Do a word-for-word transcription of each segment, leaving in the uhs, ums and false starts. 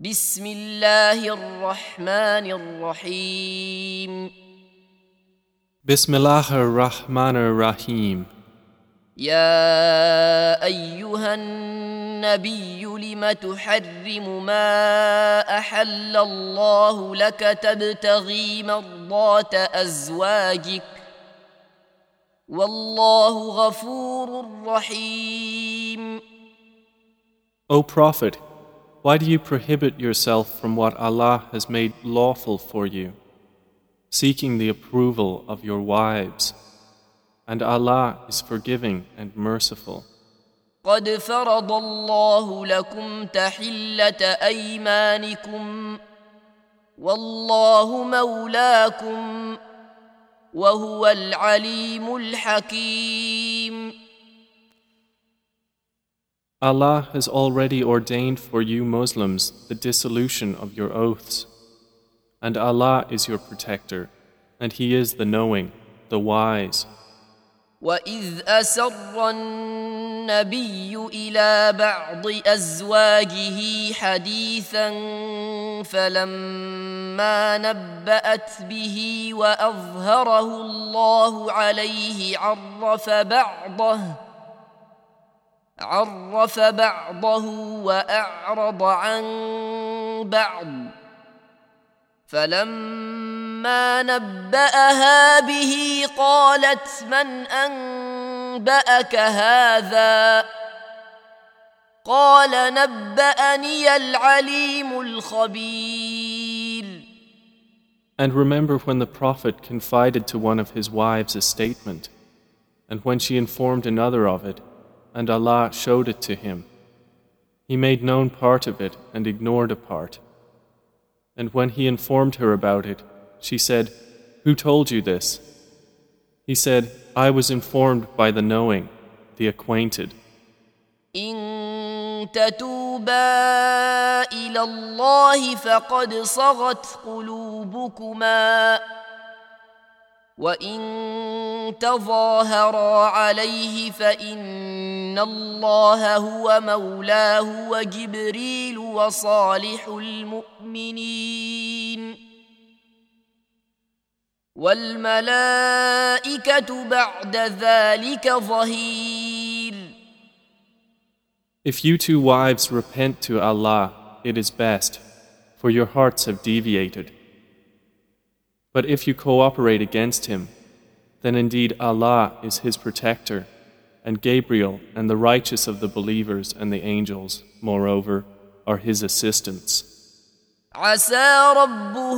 بسم الله الرحمن الرحيم Bismillah ar-Rahman ar-Rahim. يا أيها النبي لم تحرم ما أحل الله لك تبتغي مرضات أزواجك والله غفور رحيم. O Prophet, why do you prohibit yourself from what Allah has made lawful for you, seeking the approval of your wives? And Allah is forgiving and merciful. قد فرض الله لكم تحلة أيمانكم والله مولاكم وهو العليم الحكيم. Allah has already ordained for you Muslims the dissolution of your oaths. And Allah is your protector, and He is the knowing, the wise. وَإِذْ أَسَرَّ النَّبِيُّ إِلَى بَعْضِ أَزْوَاجِهِ حَدِيثًا فَلَمَّا نَبَّأَتْ بِهِ وَأَظْهَرَهُ اللَّهُ عَلَيْهِ عَرَّفَ بَعْضَهُ عَرَّفَ بَعْضَهُ وَأَعْرَضَ عَن بَعْضٍ فلما نبأها به قالت من أنبأك هذا قال نبأني العليم الخبير. And remember when the Prophet confided to one of his wives a statement, and when she informed another of it, and Allah showed it to him. He made known part of it and ignored a part. And when he informed her about it, she said, "Who told you this?" He said, "I was informed by the knowing, the acquainted." إن تتوبا إلى الله فقد صغت قلوبكما وإن تظاهرا عليه فإن الله هو مولاه وجبريل وصالح المؤمنين والملائكة بعد ذلك ظهير. If you two wives repent to Allah, it is best, for your hearts have deviated. But if you cooperate against him, then indeed Allah is his protector, and Gabriel and the righteous of the believers and the angels, moreover, are his assistants. عسى ربه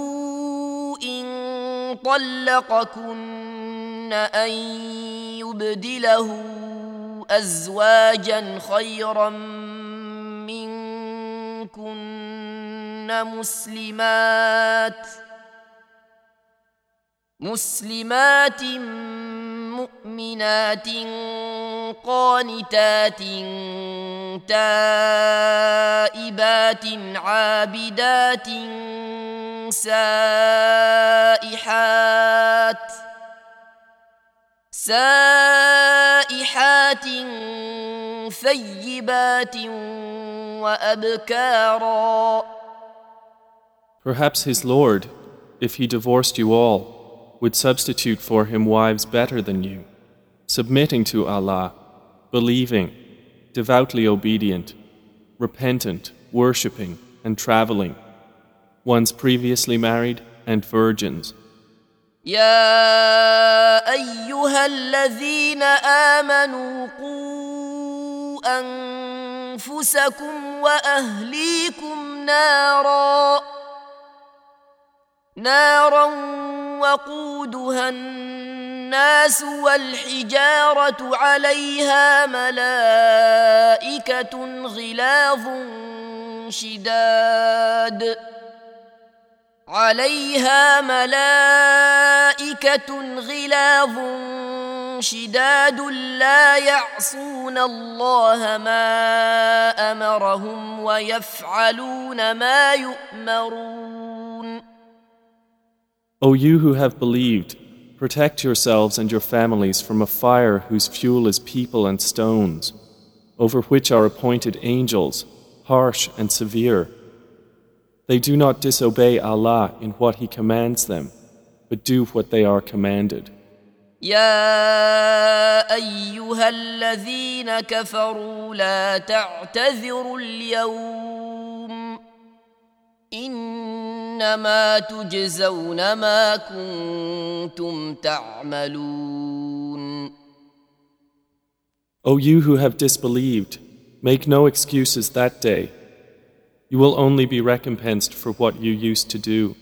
إن طلقكن أن يبدله أزواجا خيرا منكن مسلمات مسلمات مؤمنات قانتات تائبات عابدات سائحات سائحات ثيبات وأبكارا. Perhaps his Lord, if he divorced you all, would substitute for him wives better than you, submitting to Allah, believing, devoutly obedient, repentant, worshipping, and traveling, ones previously married and virgins. يا أيها الذين آمنوا قوا أنفسكم وأهليكم نارا نارا وقودها الناس والحجارة عليها ملائكة غلاظ شداد عليها ملائكة غلاظ شداد لا يعصون الله ما أمرهم ويفعلون ما يؤمرون. O you who have believed, protect yourselves and your families from a fire whose fuel is people and stones, over which are appointed angels, harsh and severe, They do not disobey Allah in what He commands them, but do what they are commanded. يا أيها الذين كفروا لا تعتذروا اليوم إنما تجزون ما كنتم تعملون. O you who have disbelieved, make no excuses that day. You will only be recompensed for what you used to do.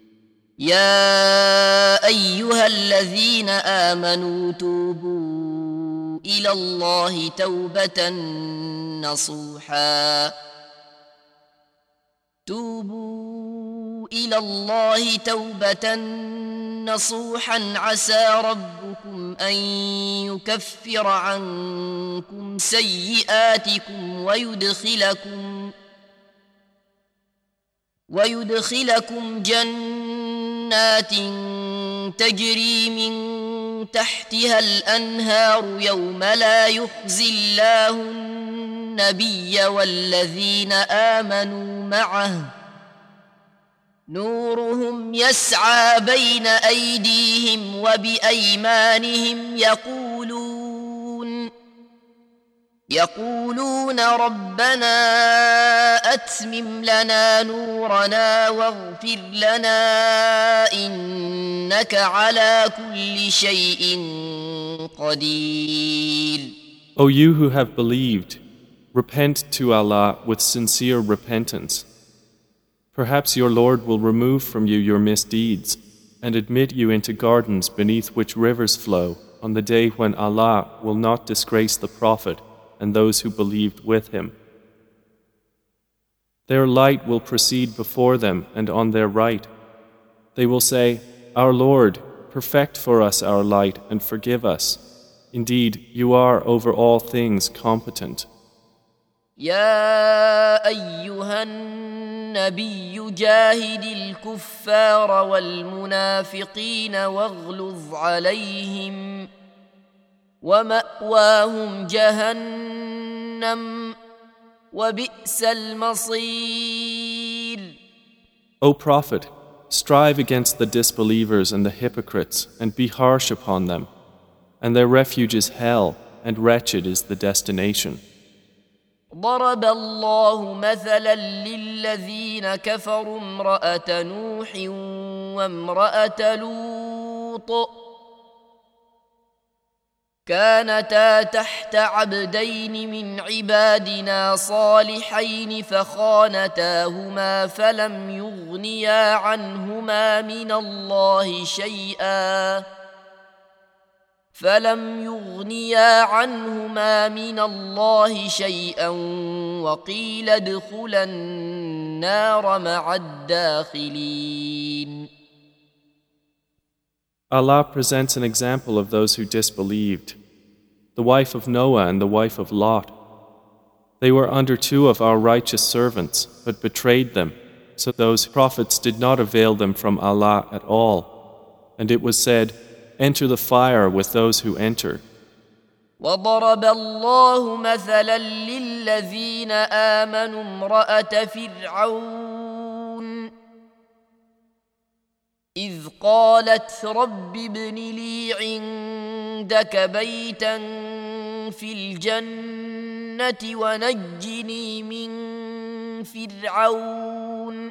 يا أيها الذين آمنوا توبوا إلى الله توبة نصوحا توبوا إلى الله توبة نصوحا عسى ربكم أن يكفر عنكم سيئاتكم ويدخلكم ويدخلكم جنات تجري من تحتها الأنهار يوم لا يخزي الله النبي والذين آمنوا معه نورهم يسعى بين أيديهم وبأيمانهم يقولون يقولون ربنا أتمم لنا نورنا واغفر لنا إنك على كل شيء قدير. O you who have believed, repent to Allah with sincere repentance. Perhaps your Lord will remove from you your misdeeds and admit you into gardens beneath which rivers flow on the day when Allah will not disgrace the Prophet and those who believed with him. Their light will proceed before them and on their right. They will say, Our Lord, perfect for us our light and forgive us. Indeed, you are over all things competent. يا أيها النبي جاهد الكفار والمنافقين واغلظ عليهم ومأواهم جهنم وبئس المصير. O Prophet, strive against the disbelievers and the hypocrites and be harsh upon them, and their refuge is hell, and wretched is the destination. ضرب الله مثلا للذين كفروا امرأة نوح وامرأة لوط كانتا تحت عبدين من عبادنا صالحين فخانتاهما فلم يغنيا عنهما من الله شيئا فلم يغنيا عنهما من الله شيئا وقيل ادخلا النار مع الداخلين. Allah presents an example of those who disbelieved, the wife of Noah and the wife of Lot. They were under two of our righteous servants, but betrayed them, so those prophets did not avail them from Allah at all. And it was said, Enter the fire with those who enter. وضرب الله مثلا للذين آمنوا امرأة فرعون إذ قالت رب ابن لي عندك بيتا في الجنة ونجني من فرعون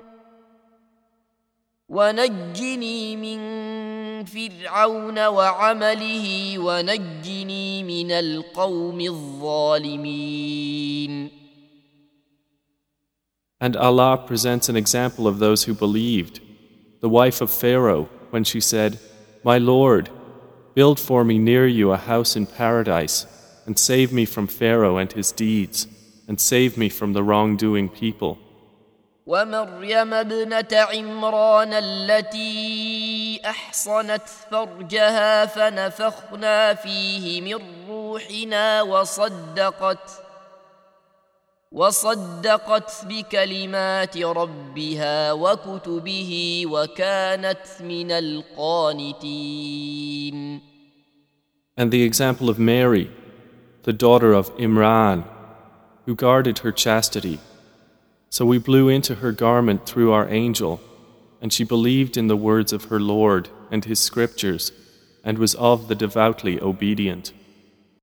ونجني من فرعون وعمله ونجني من القوم الظالمين. And Allah presents an example of those who believed, the wife of Pharaoh, when she said, My Lord, build for me near you a house in paradise, and save me from Pharaoh and his deeds, and save me from the wrongdoing people. ومريم ابنة عمران التي أحصنت فرجها فنفخنا فيه من روحنا وصدقت وصدقت بكلمات ربها وكتبه وكانت من القانتين. And the example of Mary, the daughter of Imran, who guarded her chastity, So we blew into her garment through our angel, and she believed in the words of her Lord and his scriptures, and was of the devoutly obedient.